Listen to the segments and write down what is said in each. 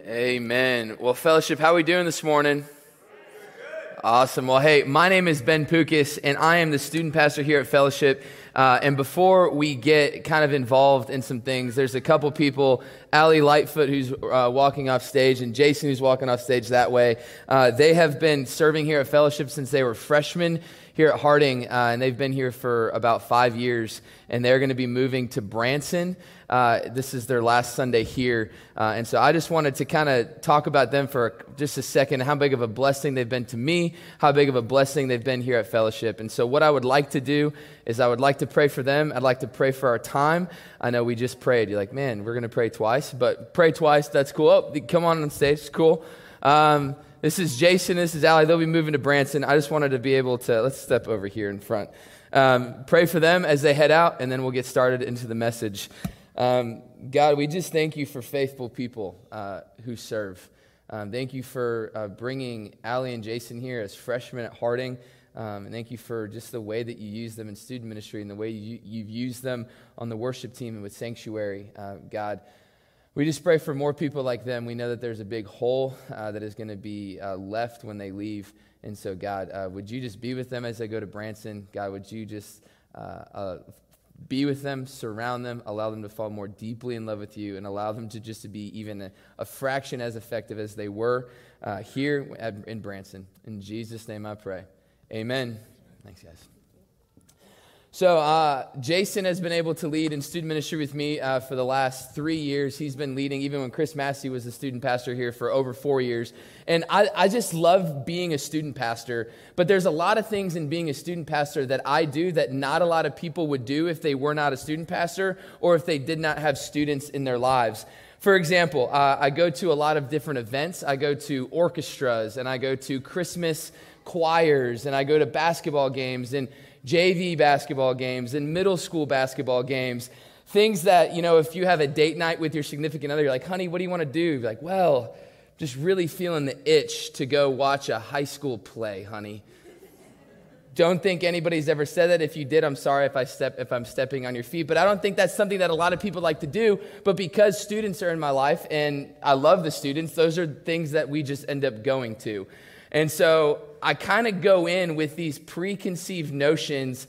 Amen. Well, fellowship, how are we doing this morning? Awesome. Well, hey, my name is Ben Pukas, and I am the student pastor here at Fellowship. And before we get kind of involved in some things, there's a couple people, Allie Lightfoot, who's walking off stage, and Jason, who's walking off stage that way. They have been serving here at Fellowship since they were freshmen here at Harding, and they've been here for about 5 years, and they're going to be moving to Branson. This is their last Sunday here, and so I just wanted to kind of talk about them for just a second, how big of a blessing they've been to me, how big of a blessing they've been here at Fellowship. And so what I would like to do is I would like to pray for them. I'd like to pray for our time. I know we just prayed. You're like, man, we're going to pray twice, but pray twice, that's cool. Oh, come on stage, it's cool. This is Jason, this is Allie. They'll be moving to Branson. I just wanted to be able to, let's step over here in front. Pray for them as they head out, and then we'll get started into the message. God, we just thank you for faithful people who serve. Thank you for bringing Allie and Jason here as freshmen at Harding. And thank you for just the way that you use them in student ministry and the way you've used them on the worship team and with Sanctuary. God, we just pray for more people like them. We know that there's a big hole that is going to be left when they leave. And so, God, would you just be with them as they go to Branson? God, would you just be with them, surround them, allow them to fall more deeply in love with you, and allow them to just to be even a fraction as effective as they were here in Branson. In Jesus' name I pray. Amen. Thanks, guys. So Jason has been able to lead in student ministry with me for the last 3 years. He's been leading even when Chris Massey was the student pastor here for over 4 years. And I just love being a student pastor. But there's a lot of things in being a student pastor that I do that not a lot of people would do if they were not a student pastor or if they did not have students in their lives. For example, I go to a lot of different events. I go to orchestras, and I go to Christmas choirs, and I go to basketball games, and JV basketball games, and middle school basketball games. Things that, you know, if you have a date night with your significant other, you're like, honey, what do you want to do? You're like, well, just really feeling the itch to go watch a high school play, honey. Don't think anybody's ever said that. If you did, I'm sorry if I'm stepping on your feet. But I don't think that's something that a lot of people like to do. But because students are in my life, and I love the students, those are things that we just end up going to. And so I kind of go in with these preconceived notions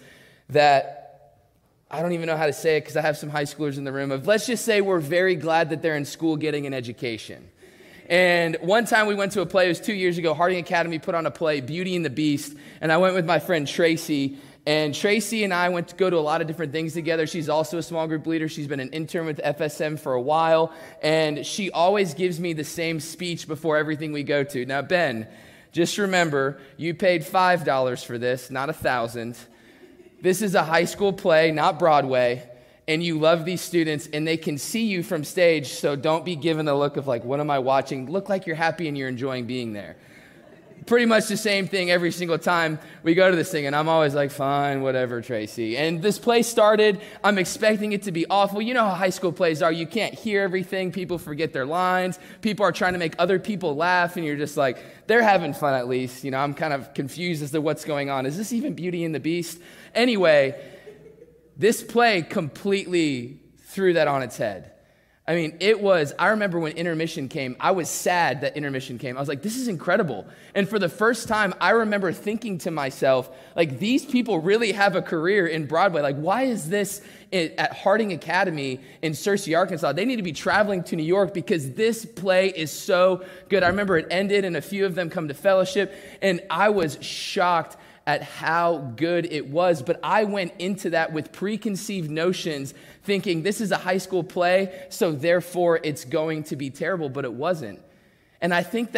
that I don't even know how to say it because I have some high schoolers in the room of, let's just say we're very glad that they're in school getting an education. And one time we went to a play, it was 2 years ago, Harding Academy put on a play, Beauty and the Beast, and I went with my friend Tracy, and Tracy and I went to go to a lot of different things together. She's also a small group leader. She's been an intern with FSM for a while, and she always gives me the same speech before everything we go to. Now, Ben, just remember, you paid $5 for this, not $1,000. This is a high school play, not Broadway, and you love these students, and they can see you from stage, so don't be given the look of like, what am I watching? Look like you're happy and you're enjoying being there. Pretty much the same thing every single time we go to this thing, and I'm always like, fine, whatever, Tracy. And this play started, I'm expecting it to be awful. You know how high school plays are. You can't hear everything. People forget their lines. People are trying to make other people laugh, and you're just like, they're having fun at least. You know, I'm kind of confused as to what's going on. Is this even Beauty and the Beast? Anyway, this play completely threw that on its head. I mean, I remember when intermission came, I was sad that intermission came. I was like, this is incredible. And for the first time, I remember thinking to myself, like, these people really have a career in Broadway. Like, why is this at Harding Academy in Searcy, Arkansas? They need to be traveling to New York because this play is so good. I remember it ended and a few of them come to Fellowship, and I was shocked at how good it was. But I went into that with preconceived notions, thinking this is a high school play, so therefore it's going to be terrible, but it wasn't. And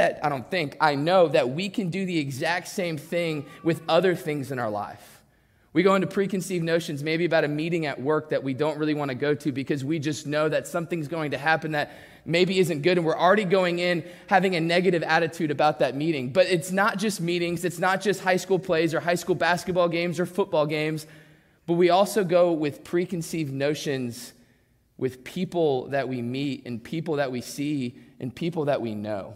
I know that we can do the exact same thing with other things in our life. We go into preconceived notions, maybe about a meeting at work that we don't really want to go to because we just know that something's going to happen that maybe isn't good, and we're already going in having a negative attitude about that meeting. But it's not just meetings, it's not just high school plays or high school basketball games or football games, but we also go with preconceived notions with people that we meet and people that we see and people that we know.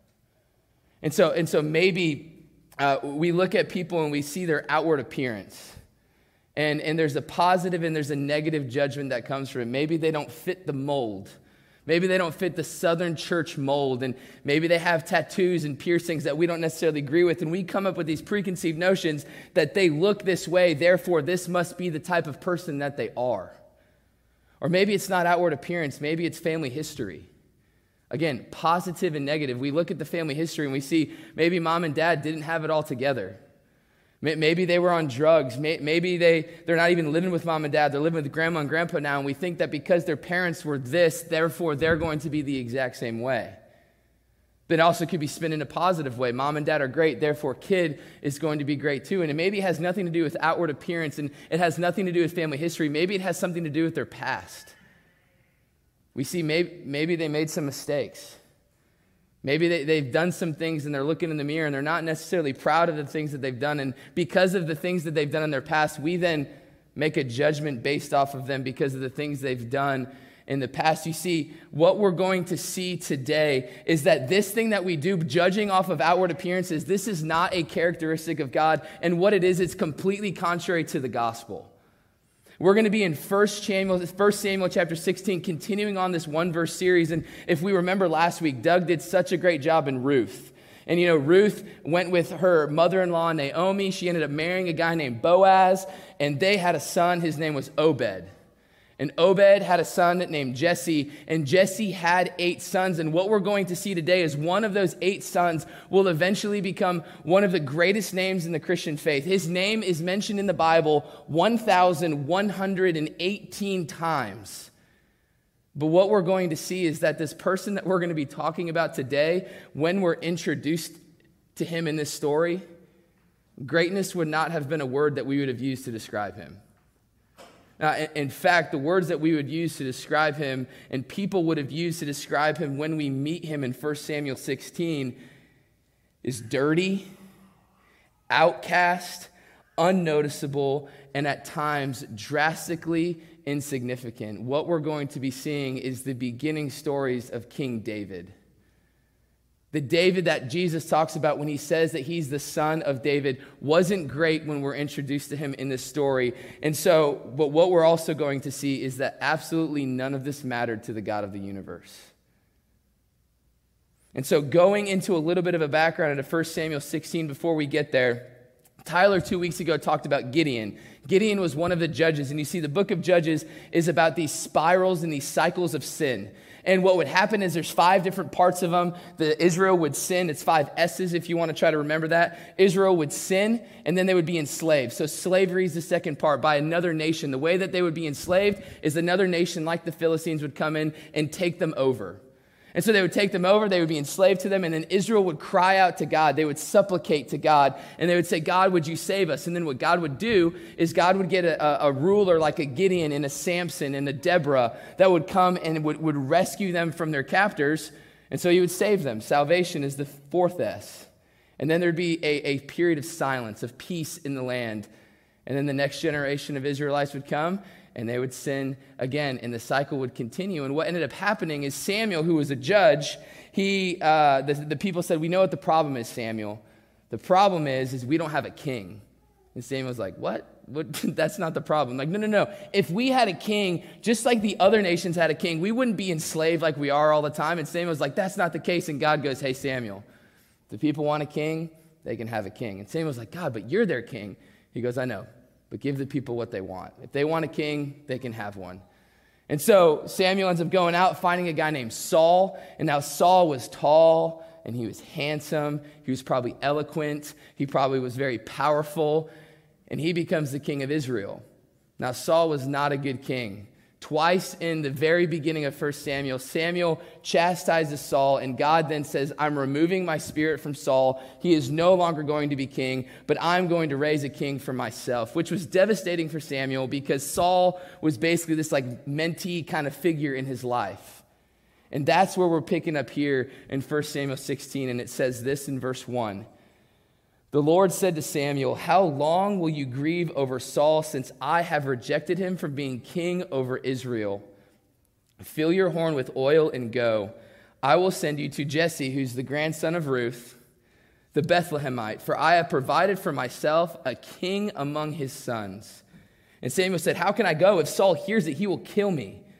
And so maybe we look at people and we see their outward appearance. And there's a positive and there's a negative judgment that comes from it. Maybe they don't fit the mold. Maybe they don't fit the Southern church mold, and maybe they have tattoos and piercings that we don't necessarily agree with, and we come up with these preconceived notions that they look this way, therefore this must be the type of person that they are. Or maybe it's not outward appearance, maybe it's family history. Again, positive and negative. We look at the family history and we see maybe mom and dad didn't have it all together. Maybe they were on drugs. Maybe they're not even living with mom and dad. They're living with grandma and grandpa now, and we think that because their parents were this, therefore they're going to be the exact same way. But it also could be spun in a positive way. Mom and dad are great, therefore kid is going to be great too. And it maybe has nothing to do with outward appearance, and it has nothing to do with family history. Maybe it has something to do with their past. We see maybe they made some mistakes. Maybe they've done some things and they're looking in the mirror and they're not necessarily proud of the things that they've done. And because of the things that they've done in their past, we then make a judgment based off of them because of the things they've done in the past. You see, what we're going to see today is that this thing that we do, judging off of outward appearances, this is not a characteristic of God. And what it is, it's completely contrary to the gospel. We're going to be in 1 Samuel chapter 16, continuing on this one-verse series. And if we remember last week, Doug did such a great job in Ruth. And Ruth went with her mother-in-law, Naomi. She ended up marrying a guy named Boaz, and they had a son. His name was Obed. And Obed had a son named Jesse, and Jesse had 8 sons. And what we're going to see today is one of those 8 sons will eventually become one of the greatest names in the Christian faith. His name is mentioned in the Bible 1,118 times. But what we're going to see is that this person that we're going to be talking about today, when we're introduced to him in this story, greatness would not have been a word that we would have used to describe him. In fact, the words that we would use to describe him and people would have used to describe him when we meet him in 1 Samuel 16 is dirty, outcast, unnoticeable, and at times drastically insignificant. What we're going to be seeing is the beginning stories of King David. The David that Jesus talks about when he says that he's the son of David wasn't great when we're introduced to him in this story. But what we're also going to see is that absolutely none of this mattered to the God of the universe. And so going into a little bit of a background into 1 Samuel 16 before we get there, Tyler 2 weeks ago talked about Gideon. Gideon was one of the judges, and you see the book of Judges is about these spirals and these cycles of sin. And what would happen is there's 5 different parts of them. Israel would sin. It's 5 S's if you want to try to remember that. Israel would sin, and then they would be enslaved. So slavery is the second part, by another nation. The way that they would be enslaved is another nation like the Philistines would come in and take them over. And so they would take them over, they would be enslaved to them, and then Israel would cry out to God. They would supplicate to God, and they would say, God, would you save us? And then what God would do is God would get a ruler like a Gideon and a Samson and a Deborah that would come and would rescue them from their captors, and so he would save them. Salvation is the 4th S. And then there'd be a period of silence, of peace in the land, and then the next generation of Israelites would come, and they would sin again, and the cycle would continue. And what ended up happening is Samuel, who was a judge, the people said, we know what the problem is, Samuel. The problem is we don't have a king. And Samuel's like, what? That's not the problem. Like, no. If we had a king, just like the other nations had a king, we wouldn't be enslaved like we are all the time. And Samuel's like, that's not the case. And God goes, hey, Samuel, if the people want a king, they can have a king. And Samuel's like, God, but you're their king. He goes, I know. But give the people what they want. If they want a king, they can have one. And so Samuel ends up going out, finding a guy named Saul. And now Saul was tall, and he was handsome. He was probably eloquent. He probably was very powerful. And he becomes the king of Israel. Now Saul was not a good king. Twice in the very beginning of 1 Samuel, Samuel chastises Saul, and God then says, I'm removing my spirit from Saul. He is no longer going to be king, but I'm going to raise a king for myself, which was devastating for Samuel because Saul was basically this like mentee kind of figure in his life. And that's where we're picking up here in 1 Samuel 16, and it says this in verse 1. The Lord said to Samuel, how long will you grieve over Saul since I have rejected him from being king over Israel? Fill your horn with oil and go. I will send you to Jesse, who's the grandson of Ruth, the Bethlehemite, for I have provided for myself a king among his sons. And Samuel said, how can I go? If Saul hears it, he will kill me.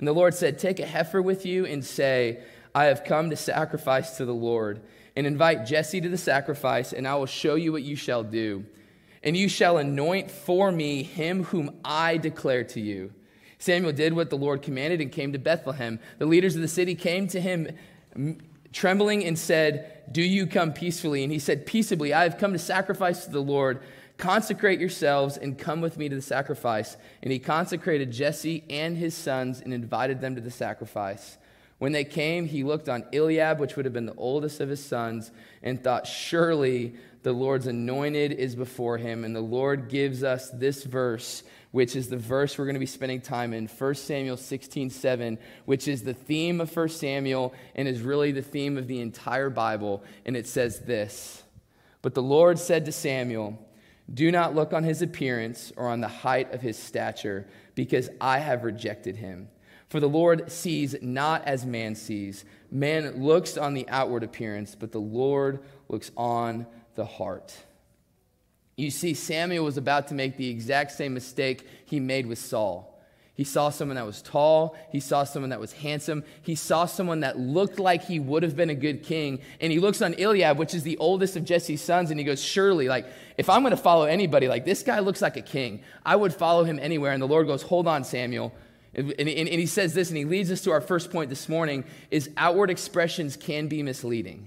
And the Lord said, take a heifer with you and say, I have come to sacrifice to the Lord. And invite Jesse to the sacrifice, and I will show you what you shall do. And you shall anoint for me him whom I declare to you. Samuel did what the Lord commanded and came to Bethlehem. The leaders of the city came to him trembling and said, do you come peacefully? And he said, peaceably, I have come to sacrifice to the Lord. Consecrate yourselves and come with me to the sacrifice. And he consecrated Jesse and his sons and invited them to the sacrifice. When they came, he looked on Eliab, which would have been the oldest of his sons, and thought, surely the Lord's anointed is before him. And the Lord gives us this verse, which is the verse we're going to be spending time in, 1 Samuel 16:7, which is the theme of 1 Samuel and is really the theme of the entire Bible. And it says this, but the Lord said to Samuel, do not look on his appearance or on the height of his stature, because I have rejected him. For the Lord sees not as man sees. Man looks on the outward appearance, but the Lord looks on the heart. You see, Samuel was about to make the exact same mistake he made with Saul. He saw someone that was tall. He saw someone that was handsome. He saw someone that looked like he would have been a good king. And he looks on Eliab, which is the oldest of Jesse's sons, and he goes, surely, if I'm going to follow anybody, this guy looks like a king. I would follow him anywhere. And the Lord goes, hold on, Samuel. And he says this, and he leads us to our first point this morning, is outward expressions can be misleading.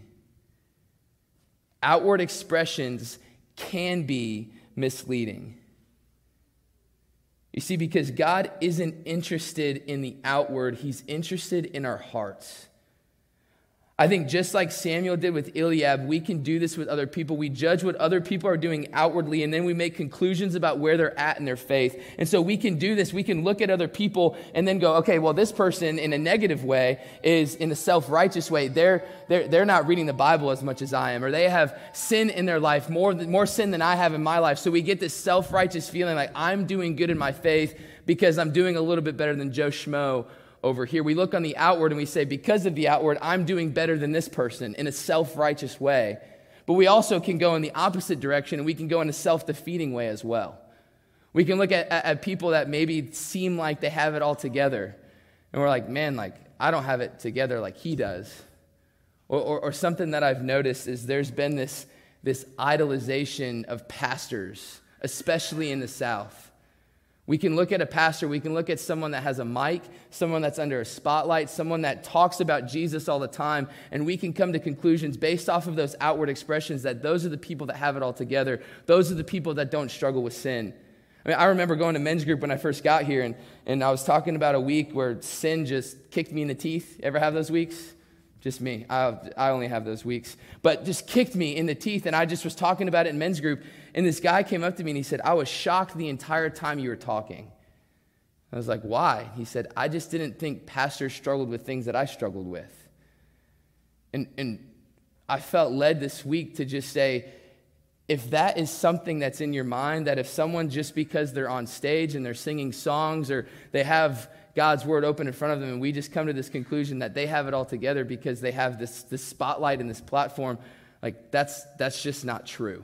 Outward expressions can be misleading. You see, because God isn't interested in the outward, he's interested in our hearts. I think just like Samuel did with Eliab, we can do this with other people. We judge what other people are doing outwardly, and then we make conclusions about where they're at in their faith. And so we can do this. We can look at other people and then go, okay, well, this person in a negative way is in a self-righteous way. They're not reading the Bible as much as I am, or they have sin in their life, more sin than I have in my life. So we get this self-righteous feeling like I'm doing good in my faith because I'm doing a little bit better than Joe Schmo over here. We look on the outward and we say, because of the outward, I'm doing better than this person in a self-righteous way. But we also can go in the opposite direction, and we can go in a self-defeating way as well. We can look at people that maybe seem like they have it all together, and we're like, man, I don't have it together like he does. Or something that I've noticed is there's been this idolization of pastors, especially in the South. We can look at a pastor, we can look at someone that has a mic, someone that's under a spotlight, someone that talks about Jesus all the time, and we can come to conclusions based off of those outward expressions that those are the people that have it all together. Those are the people that don't struggle with sin. I remember going to men's group when I first got here, and I was talking about a week where sin just kicked me in the teeth. Ever have those weeks? Just me. I only have those weeks. But just kicked me in the teeth, and I just was talking about it in men's group, and this guy came up to me and he said, I was shocked the entire time you were talking. I was like, why? He said, I just didn't think pastors struggled with things that I struggled with. And I felt led this week to just say, if that is something that's in your mind, that if someone just because they're on stage and they're singing songs or they have God's word open in front of them, and we just come to this conclusion that they have it all together because they have this spotlight and this platform, that's just not true.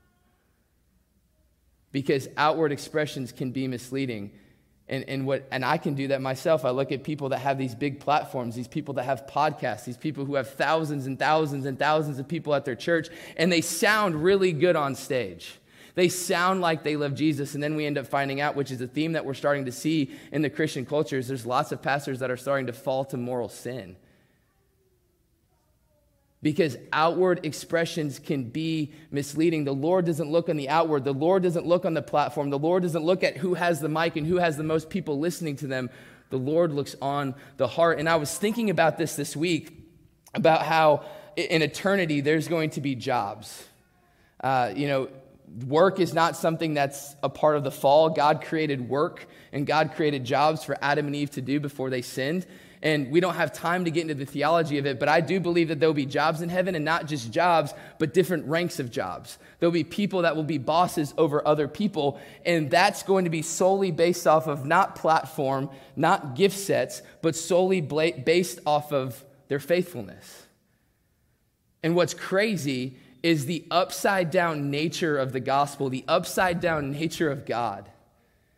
Because outward expressions can be misleading. And I can do that myself. I look at people that have these big platforms, these people that have podcasts, these people who have thousands and thousands and thousands of people at their church, and they sound really good on stage. They sound like they love Jesus, and then we end up finding out, which is a theme that we're starting to see in the Christian culture, is there's lots of pastors that are starting to fall to moral sin. Because outward expressions can be misleading. The Lord doesn't look on the outward. The Lord doesn't look on the platform. The Lord doesn't look at who has the mic and who has the most people listening to them. The Lord looks on the heart. And I was thinking about this week, about how in eternity there's going to be jobs. Work is not something that's a part of the fall. God created work, and God created jobs for Adam and Eve to do before they sinned. And we don't have time to get into the theology of it, but I do believe that there'll be jobs in heaven, and not just jobs, but different ranks of jobs. There'll be people that will be bosses over other people, and that's going to be solely based off of not platform, not gift sets, but solely based off of their faithfulness. And what's crazy is the upside down nature of the gospel, the upside down nature of God.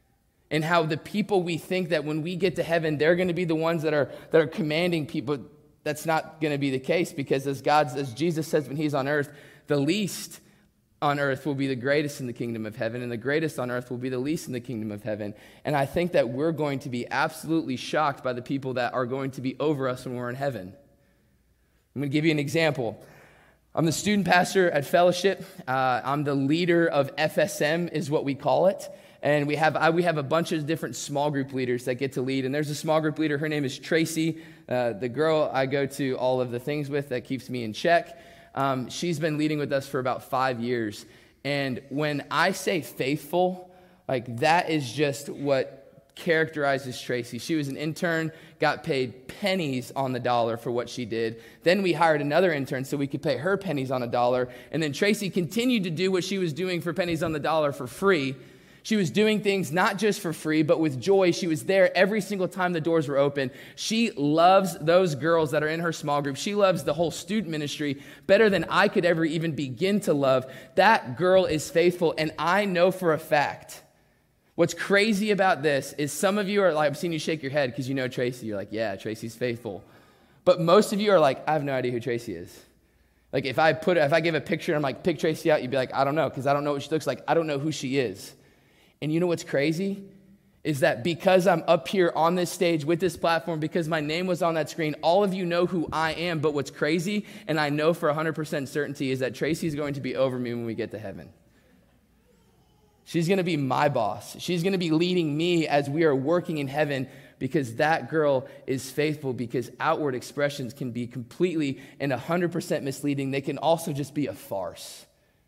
And how the people we think that when we get to heaven, they're going to be the ones that are commanding people. That's not going to be the case, because as Jesus says when he's on earth, the least on earth will be the greatest in the kingdom of heaven, and the greatest on earth will be the least in the kingdom of heaven. And I think that we're going to be absolutely shocked by the people that are going to be over us when we're in heaven. I'm going to give you an example. I'm the student pastor at Fellowship. I'm the leader of FSM, is what we call it. And we have a bunch of different small group leaders that get to lead. And there's a small group leader. Her name is Tracy, the girl I go to all of the things with that keeps me in check. She's been leading with us for about 5 years. And when I say faithful, like that is just what characterizes Tracy. She was an intern, got paid pennies on the dollar for what she did. Then we hired another intern so we could pay her pennies on a dollar. And then Tracy continued to do what she was doing for pennies on the dollar for free. She was doing things not just for free, but with joy. She was there every single time the doors were open. She loves those girls that are in her small group. She loves the whole student ministry better than I could ever even begin to love. That girl is faithful, and I know for a fact. What's crazy about this is some of you are like, I've seen you shake your head because you know Tracy. You're like, yeah, Tracy's faithful. But most of you are like, I have no idea who Tracy is. Like if I give a picture and I'm like, pick Tracy out, you'd be like, I don't know, because I don't know what she looks like. I don't know who she is. And you know what's crazy? Is that because I'm up here on this stage with this platform, because my name was on that screen, all of you know who I am. But what's crazy, and I know for 100% certainty, is that Tracy's going to be over me when we get to heaven. She's going to be my boss. She's going to be leading me as we are working in heaven, because that girl is faithful, because outward expressions can be completely and 100% misleading. They can also just be a farce.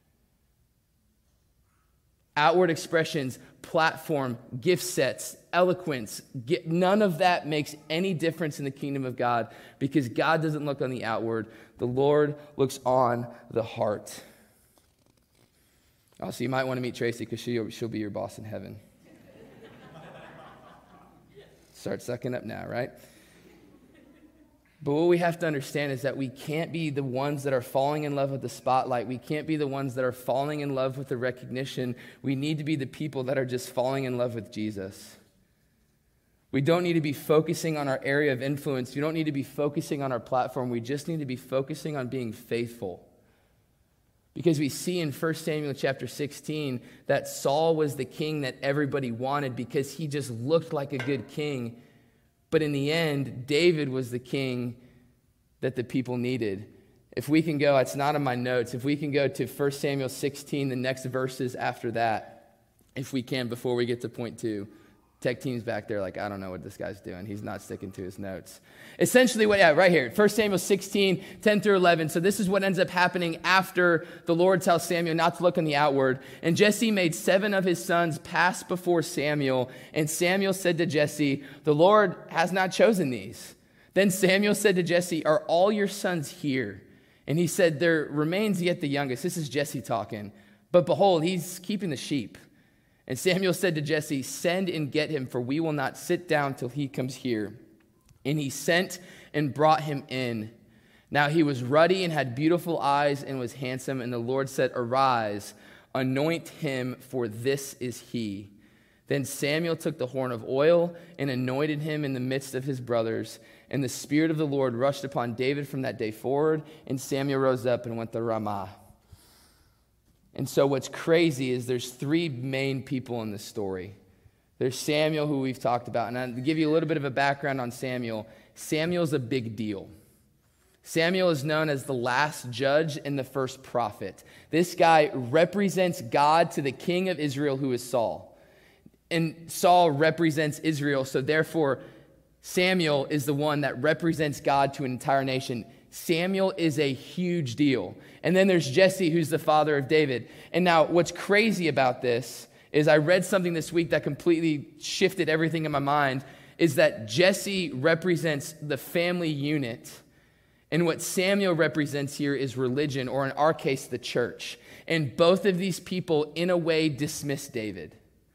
Outward expressions, platform, gift sets, eloquence, none of that makes any difference in the kingdom of God, because God doesn't look on the outward. The Lord looks on the heart. Oh, so you might want to meet Tracy, because she'll be your boss in heaven. Start sucking up now, right? But what we have to understand is that we can't be the ones that are falling in love with the spotlight. We can't be the ones that are falling in love with the recognition. We need to be the people that are just falling in love with Jesus. We don't need to be focusing on our area of influence. We don't need to be focusing on our platform. We just need to be focusing on being faithful. Because we see in 1 Samuel chapter 16 that Saul was the king that everybody wanted because he just looked like a good king. But in the end, David was the king that the people needed. If we can go, it's not in my notes, if we can go to 1 Samuel 16, the next verses after that, if we can, before we get to point 2. Tech team's back there like, I don't know what this guy's doing. He's not sticking to his notes. Essentially, right here, 1 Samuel 16, 10 through 11. So this is what ends up happening after the Lord tells Samuel not to look on the outward. And Jesse made 7 of his sons pass before Samuel. And Samuel said to Jesse, the Lord has not chosen these. Then Samuel said to Jesse, are all your sons here? And he said, there remains yet the youngest. This is Jesse talking. But behold, he's keeping the sheep. And Samuel said to Jesse, send and get him, for we will not sit down till he comes here. And he sent and brought him in. Now he was ruddy and had beautiful eyes and was handsome. And the Lord said, arise, anoint him, for this is he. Then Samuel took the horn of oil and anointed him in the midst of his brothers. And the Spirit of the Lord rushed upon David from that day forward. And Samuel rose up and went to Ramah. And so what's crazy is there's 3 main people in this story. There's Samuel, who we've talked about. And I'll give you a little bit of a background on Samuel. Samuel's a big deal. Samuel is known as the last judge and the first prophet. This guy represents God to the king of Israel, who is Saul. And Saul represents Israel, so therefore Samuel is the one that represents God to an entire nation. Samuel is a huge deal. And then there's Jesse, who's the father of David. And now what's crazy about this is I read something this week that completely shifted everything in my mind, is that Jesse represents the family unit. And what Samuel represents here is religion, or in our case, the church. And both of these people, in a way, dismissed David.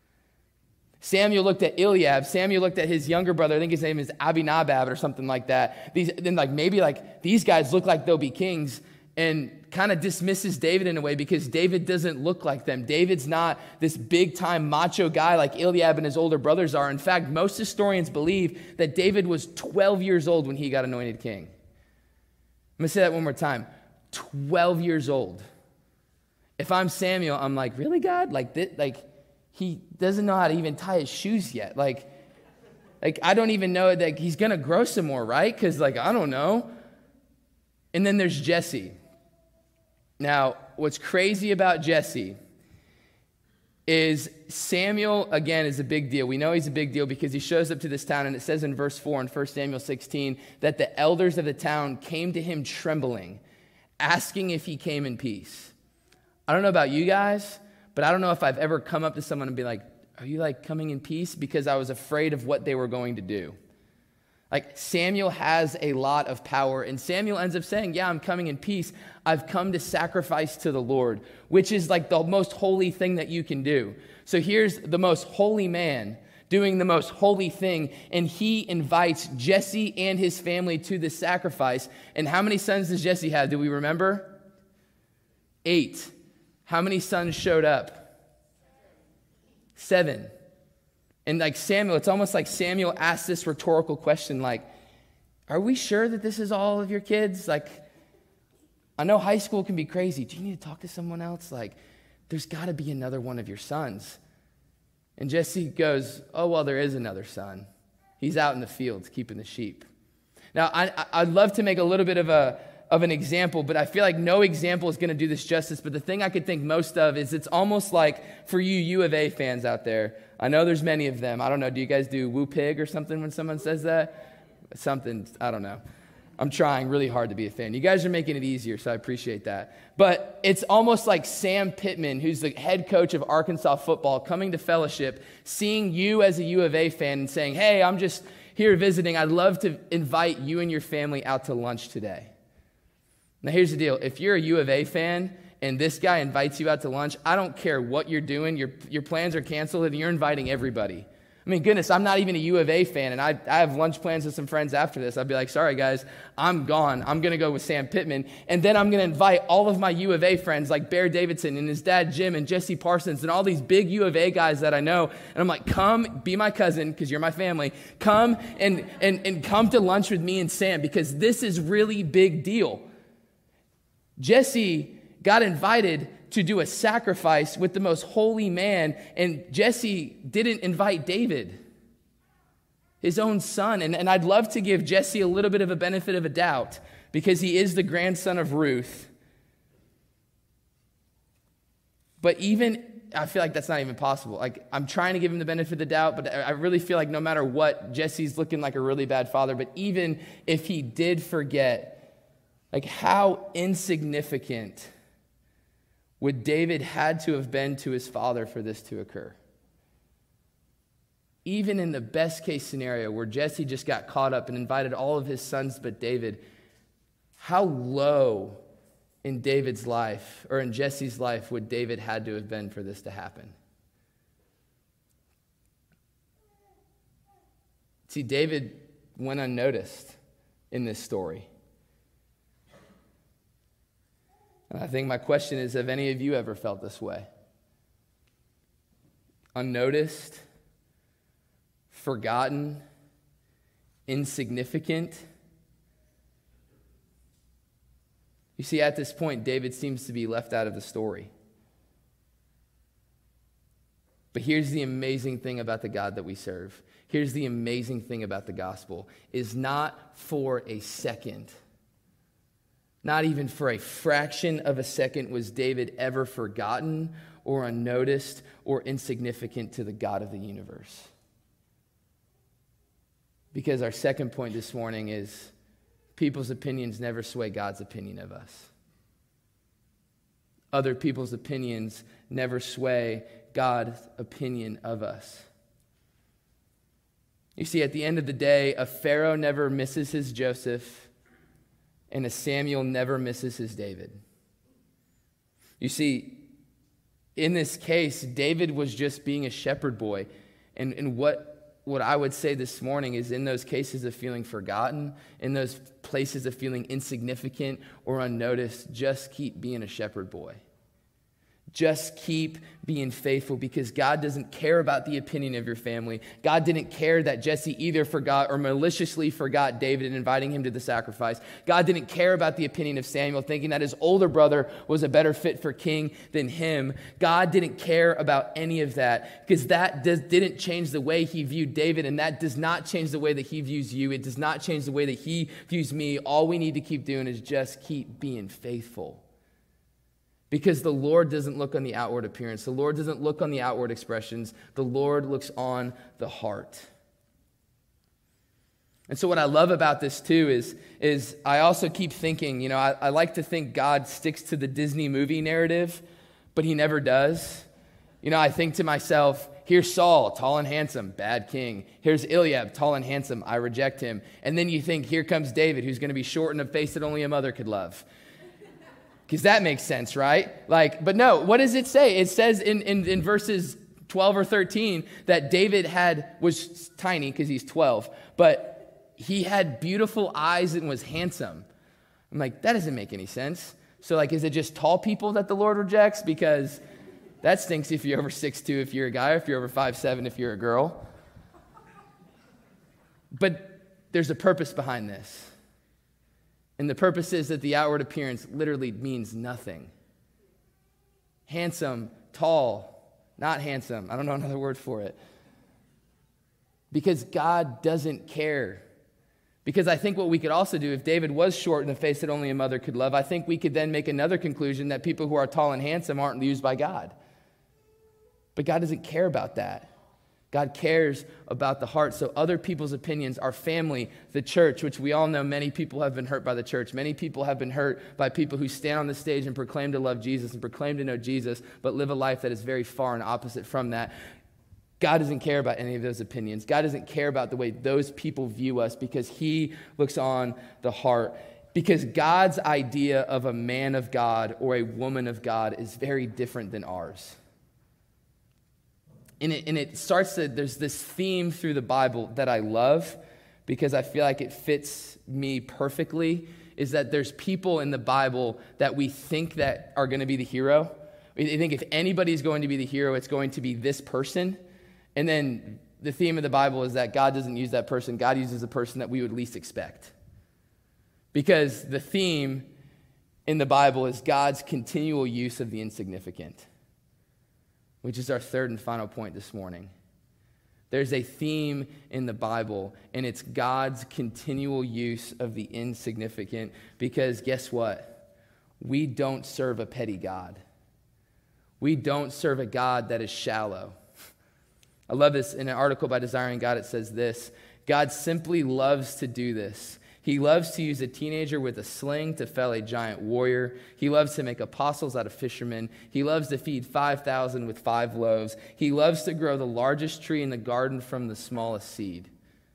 Samuel looked at Eliab. Samuel looked at his younger brother. I think his name is Abinadab or something like that. These guys look like they'll be kings. and kind of dismisses David in a way because David doesn't look like them. David's not this big-time macho guy like Eliab and his older brothers are. In fact, most historians believe that David was 12 years old when he got anointed king. I'm going to say that one more time. 12 years old. If I'm Samuel, I'm like, really, God? Like he doesn't know how to even tie his shoes yet. Like I don't even know that he's going to grow some more, right? Because, I don't know. And then there's Jesse. Now, what's crazy about Jesse is Samuel, again, is a big deal. We know he's a big deal because he shows up to this town, and it says in verse 4 in 1 Samuel 16 that the elders of the town came to him trembling, asking if he came in peace. I don't know about you guys, but I don't know if I've ever come up to someone and be like, are you coming in peace? Because I was afraid of what they were going to do. Samuel has a lot of power, and Samuel ends up saying, yeah, I'm coming in peace. I've come to sacrifice to the Lord, which is the most holy thing that you can do. So here's the most holy man doing the most holy thing, and he invites Jesse and his family to the sacrifice. And how many sons does Jesse have? Do we remember? 8. How many sons showed up? 7. And Samuel, it's almost like Samuel asked this rhetorical question, are we sure that this is all of your kids? I know high school can be crazy. Do you need to talk to someone else? There's got to be another one of your sons. And Jesse goes, oh, well, there is another son. He's out in the fields keeping the sheep. Now, I'd love to make a little bit of an example, but I feel like no example is going to do this justice. But the thing I could think most of is it's almost like for you U of A fans out there, I know there's many of them. I don't know, do you guys do woo pig or something when someone says that? Something, I don't know. I'm trying really hard to be a fan. You guys are making it easier, so I appreciate that. But it's almost like Sam Pittman, who's the head coach of Arkansas football, coming to fellowship, seeing you as a U of A fan and saying, hey, I'm just here visiting. I'd love to invite you and your family out to lunch today. Now, here's the deal. If you're a U of A fan and this guy invites you out to lunch, I don't care what you're doing. Your plans are canceled and you're inviting everybody. I mean, goodness, I'm not even a U of A fan, and I have lunch plans with some friends after this. I'd be like, sorry, guys, I'm gone. I'm going to go with Sam Pittman, and then I'm going to invite all of my U of A friends like Bear Davidson and his dad Jim and Jesse Parsons and all these big U of A guys that I know, and I'm like, come, be my cousin because you're my family. Come and come to lunch with me and Sam because this is really big deal. Jesse got invited to do a sacrifice with the most holy man, and Jesse didn't invite David, his own son. And I'd love to give Jesse a little bit of a benefit of a doubt because he is the grandson of Ruth. But I feel like that's not even possible. I'm trying to give him the benefit of the doubt, but I really feel like no matter what, Jesse's looking like a really bad father. But even if he did forget, how insignificant would David had to have been to his father for this to occur? Even in the best case scenario where Jesse just got caught up and invited all of his sons but David, how low in David's life or in Jesse's life would David had to have been for this to happen? See, David went unnoticed in this story. And I think my question is, have any of you ever felt this way? Unnoticed, forgotten, insignificant? You see, at this point, David seems to be left out of the story. But here's the amazing thing about the God that we serve. Here's the amazing thing about the gospel, is not for a second, not even for a fraction of a second was David ever forgotten or unnoticed or insignificant to the God of the universe. Because our second point this morning is people's opinions never sway God's opinion of us. Other people's opinions never sway God's opinion of us. You see, at the end of the day, a Pharaoh never misses his Joseph, and a Samuel never misses his David. You see, in this case, David was just being a shepherd boy. And what what I would say this morning is, in those cases of feeling forgotten, in those places of feeling insignificant or unnoticed, just keep being a shepherd boy. Just keep being faithful, because God doesn't care about the opinion of your family. God didn't care that Jesse either forgot or maliciously forgot David in inviting him to the sacrifice. God didn't care about the opinion of Samuel, thinking that his older brother was a better fit for king than him. God didn't care about any of that, because that didn't change the way he viewed David, and that does not change the way that he views you. It does not change the way that he views me. All we need to keep doing is just keep being faithful. Because the Lord doesn't look on the outward appearance. The Lord doesn't look on the outward expressions. The Lord looks on the heart. And so what I love about this too is I also keep thinking, I like to think God sticks to the Disney movie narrative, but he never does. I think to myself, here's Saul, tall and handsome, bad king. Here's Eliab, tall and handsome, I reject him. And then you think, here comes David, who's going to be short and a face that only a mother could love. Because that makes sense, right? But no, what does it say? It says in verses 12 or 13 that David was tiny because he's 12, but he had beautiful eyes and was handsome. I'm like, that doesn't make any sense. So is it just tall people that the Lord rejects? Because that stinks if you're over 6'2", if you're a guy, or if you're over 5'7", if you're a girl. But there's a purpose behind this. And the purpose is that the outward appearance literally means nothing. Handsome, tall, not handsome. I don't know another word for it. Because God doesn't care. Because I think what we could also do, if David was short and a face that only a mother could love, I think we could then make another conclusion that people who are tall and handsome aren't used by God. But God doesn't care about that. God cares about the heart. So other people's opinions, our family, the church, which we all know many people have been hurt by the church. Many people have been hurt by people who stand on the stage and proclaim to love Jesus and proclaim to know Jesus, but live a life that is very far and opposite from that. God doesn't care about any of those opinions. God doesn't care about the way those people view us, because he looks on the heart. Because God's idea of a man of God or a woman of God is very different than ours. And it starts to, there's this theme through the Bible that I love, because I feel like it fits me perfectly, is that there's people in the Bible that we think that are going to be the hero. We think if anybody's going to be the hero, it's going to be this person. And then the theme of the Bible is that God doesn't use that person. God uses the person that we would least expect. Because the theme in the Bible is God's continual use of the insignificant, which is our third and final point this morning. There's a theme in the Bible, and it's God's continual use of the insignificant, because guess what? We don't serve a petty God. We don't serve a God that is shallow. I love this. In an article by Desiring God, it says this: God simply loves to do this. He loves to use a teenager with a sling to fell a giant warrior. He loves to make apostles out of fishermen. He loves to feed 5,000 with 5 loaves. He loves to grow the largest tree in the garden from the smallest seed.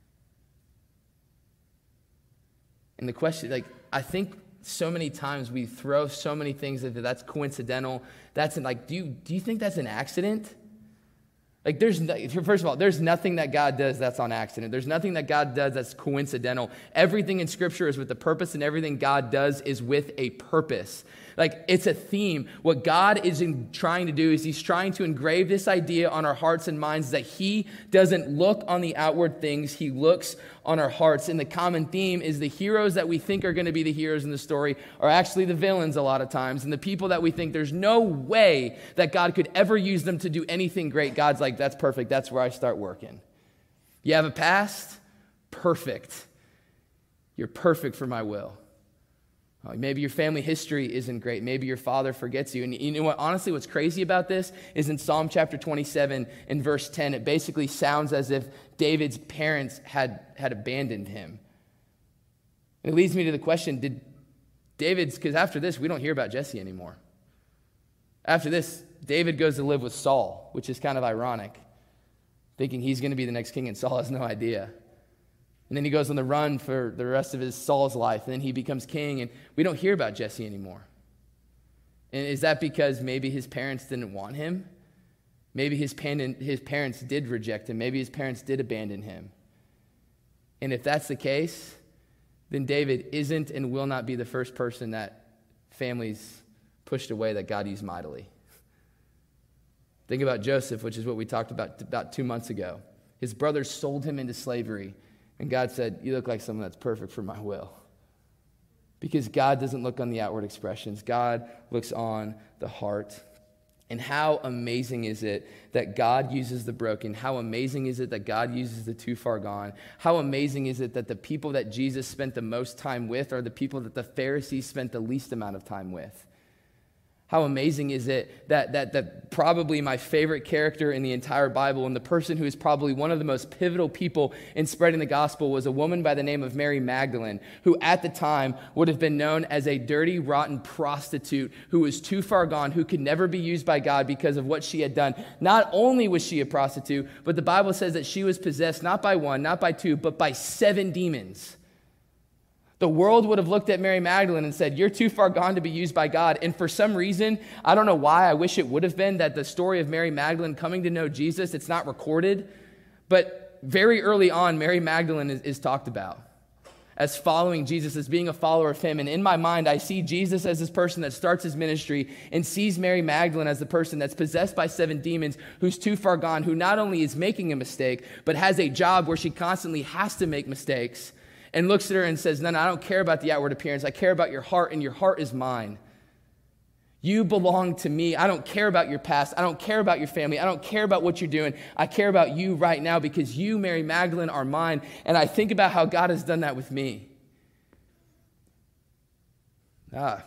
And the question, I think so many times we throw so many things into that's coincidental. Do you think that's an accident? First of all, there's nothing that God does that's on accident. There's nothing that God does that's coincidental. Everything in Scripture is with a purpose, and everything God does is with a purpose. It's a theme. What God is trying to do is he's trying to engrave this idea on our hearts and minds that he doesn't look on the outward things, he looks on our hearts. And the common theme is the heroes that we think are going to be the heroes in the story are actually the villains a lot of times. And the people that we think there's no way that God could ever use them to do anything great, God's like, that's perfect. That's where I start working. You have a past? Perfect. You're perfect for my will. Maybe your family history isn't great. Maybe your father forgets you. And you know what? Honestly, what's crazy about this is in Psalm chapter 27 in verse 10, it basically sounds as if David's parents had abandoned him. And it leads me to the question, because after this, we don't hear about Jesse anymore. After this, David goes to live with Saul, which is kind of ironic, thinking he's going to be the next king, and Saul has no idea. And then he goes on the run for the rest of his Saul's life. And then he becomes king, and we don't hear about Jesse anymore. And is that because maybe his parents didn't want him? Maybe his parents did reject him. Maybe his parents did abandon him. And if that's the case, then David isn't and will not be the first person that families pushed away that God used mightily. Think about Joseph, which is what we talked about 2 months ago. His brothers sold him into slavery, and God said, you look like someone that's perfect for my will. Because God doesn't look on the outward expressions. God looks on the heart. And how amazing is it that God uses the broken? How amazing is it that God uses the too far gone? How amazing is it that the people that Jesus spent the most time with are the people that the Pharisees spent the least amount of time with? How amazing is it that probably my favorite character in the entire Bible, and the person who is probably one of the most pivotal people in spreading the gospel, was a woman by the name of Mary Magdalene, who at the time would have been known as a dirty, rotten prostitute who was too far gone, who could never be used by God because of what she had done. Not only was she a prostitute, but the Bible says that she was possessed not by one, not by two, but by 7 demons. The world would have looked at Mary Magdalene and said, you're too far gone to be used by God. And for some reason, I don't know why, I wish it would have been, that the story of Mary Magdalene coming to know Jesus, it's not recorded. But very early on, Mary Magdalene is talked about as following Jesus, as being a follower of him. And in my mind, I see Jesus as this person that starts his ministry and sees Mary Magdalene as the person that's possessed by 7 demons, who's too far gone, who not only is making a mistake, but has a job where she constantly has to make mistakes. And looks at her and says, no, I don't care about the outward appearance. I care about your heart, and your heart is mine. You belong to me. I don't care about your past. I don't care about your family. I don't care about what you're doing. I care about you right now because you, Mary Magdalene, are mine. And I think about how God has done that with me. As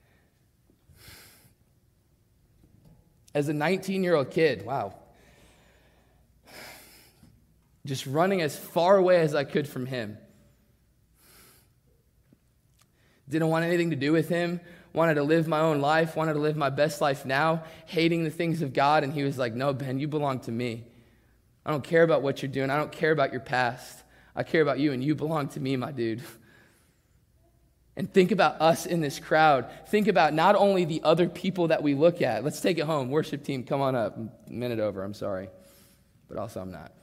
a 19-year-old kid, wow. Just running as far away as I could from him. Didn't want anything to do with him, wanted to live my own life, wanted to live my best life now, hating the things of God. And he was like, no, Ben, you belong to me. I don't care about what you're doing. I don't care about your past. I care about you, and you belong to me, my dude. And think about us in this crowd. Think about not only the other people that we look at. Let's take it home. Worship team, come on up. A minute over, I'm sorry. But also I'm not.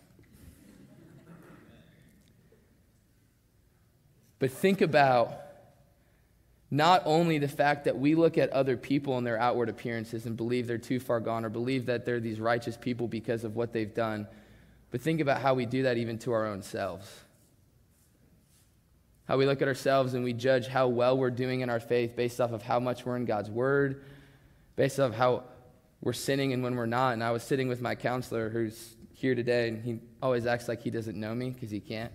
But think about not only the fact that we look at other people and their outward appearances and believe they're too far gone, or believe that they're these righteous people because of what they've done, but think about how we do that even to our own selves. How we look at ourselves and we judge how well we're doing in our faith based off of how much we're in God's word, based off how we're sinning and when we're not. And I was sitting with my counselor who's here today, and he always acts like he doesn't know me because he can't.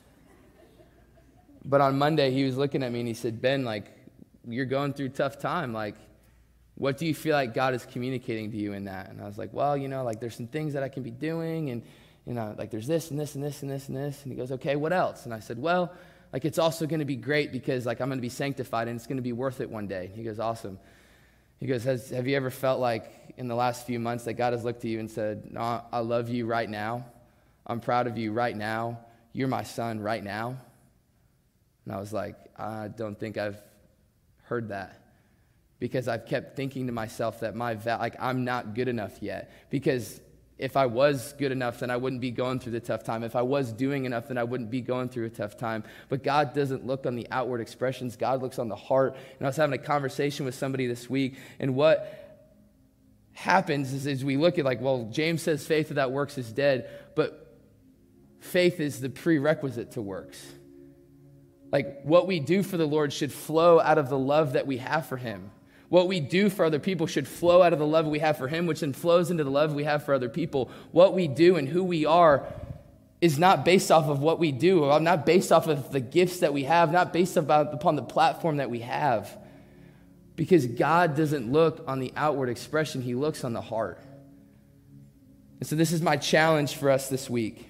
But on Monday, he was looking at me and he said, Ben, you're going through a tough time. What do you feel like God is communicating to you in that? And I was like, well, there's some things that I can be doing, and, there's this and this and this and this and this. And he goes, okay, what else? And I said, well, it's also going to be great because, I'm going to be sanctified, and it's going to be worth it one day. He goes, awesome. He goes, have you ever felt like in the last few months that God has looked to you and said, no, I love you right now. I'm proud of you right now. You're my son right now. And I was like, I don't think I've heard that, because I've kept thinking to myself that I'm not good enough yet, because if I was good enough, then I wouldn't be going through the tough time. If I was doing enough, then I wouldn't be going through a tough time. But God doesn't look on the outward expressions. God looks on the heart. And I was having a conversation with somebody this week, and what happens is we look at James says faith without works is dead, but faith is the prerequisite to works. What we do for the Lord should flow out of the love that we have for him. What we do for other people should flow out of the love we have for him, which then flows into the love we have for other people. What we do and who we are is not based off of what we do, not based off of the gifts that we have, not based upon the platform that we have. Because God doesn't look on the outward expression, he looks on the heart. And so this is my challenge for us this week.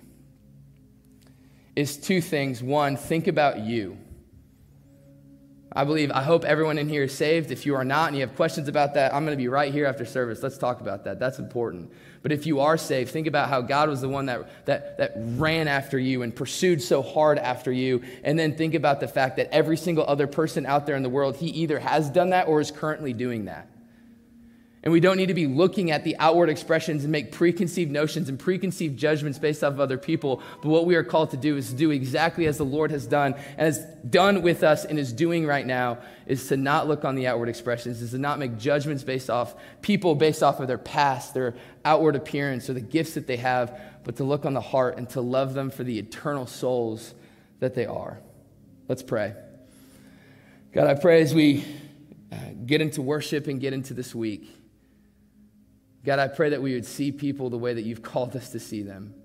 Is 2 things. 1, think about you. I hope everyone in here is saved. If you are not and you have questions about that, I'm going to be right here after service. Let's talk about that. That's important. But if you are saved, think about how God was the one that ran after you and pursued so hard after you. And then think about the fact that every single other person out there in the world, he either has done that or is currently doing that. And we don't need to be looking at the outward expressions and make preconceived notions and preconceived judgments based off of other people. But what we are called to do is to do exactly as the Lord has done and has done with us and is doing right now, is to not look on the outward expressions, is to not make judgments based off people, based off of their past, their outward appearance, or the gifts that they have, but to look on the heart and to love them for the eternal souls that they are. Let's pray. God, I pray as we get into worship and get into this week, God, I pray that we would see people the way that you've called us to see them.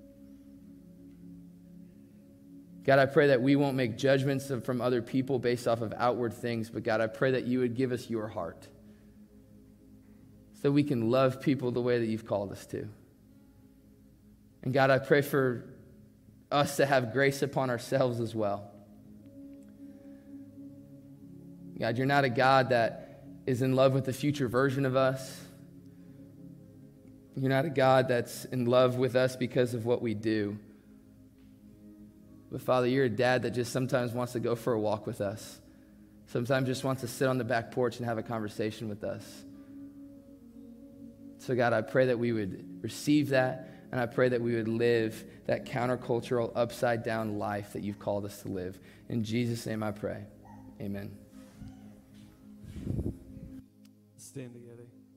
God, I pray that we won't make judgments from other people based off of outward things, but God, I pray that you would give us your heart so we can love people the way that you've called us to. And God, I pray for us to have grace upon ourselves as well. God, you're not a God that is in love with the future version of us. You're not a God that's in love with us because of what we do. But Father, you're a dad that just sometimes wants to go for a walk with us. Sometimes just wants to sit on the back porch and have a conversation with us. So God, I pray that we would receive that, and I pray that we would live that countercultural, upside-down life that you've called us to live. In Jesus' name I pray. Amen. Stand together.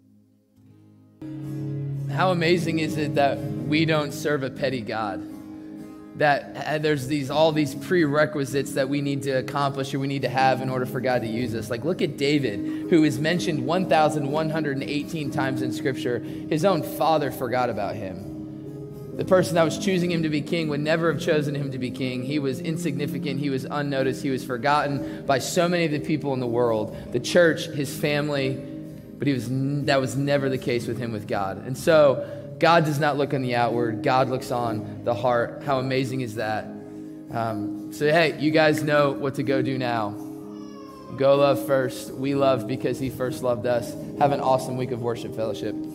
How amazing is it that we don't serve a petty God? That there's all these prerequisites that we need to accomplish or we need to have in order for God to use us. Like, look at David, who is mentioned 1,118 times in Scripture. His own father forgot about him. The person that was choosing him to be king would never have chosen him to be king. He was insignificant. He was unnoticed. He was forgotten by so many of the people in the world, the church, his family. But that was never the case with him with God. And so God does not look on the outward. God looks on the heart. How amazing is that? So, hey, you guys know what to go do now. Go love first. We love because he first loved us. Have an awesome week of worship fellowship.